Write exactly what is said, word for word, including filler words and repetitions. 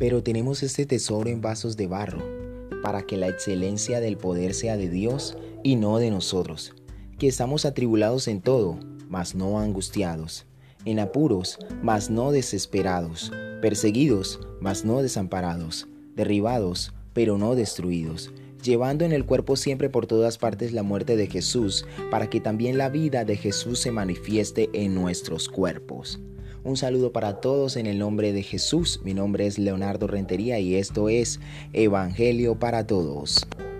Pero tenemos este tesoro en vasos de barro, para que la excelencia del poder sea de Dios y no de nosotros, que estamos atribulados en todo, mas no angustiados, en apuros, mas no desesperados, perseguidos, mas no desamparados, derribados, pero no destruidos, llevando en el cuerpo siempre por todas partes la muerte de Jesús, para que también la vida de Jesús se manifieste en nuestros cuerpos. Un saludo para todos en el nombre de Jesús. Mi nombre es Leonardo Rentería y esto es Evangelio para Todos.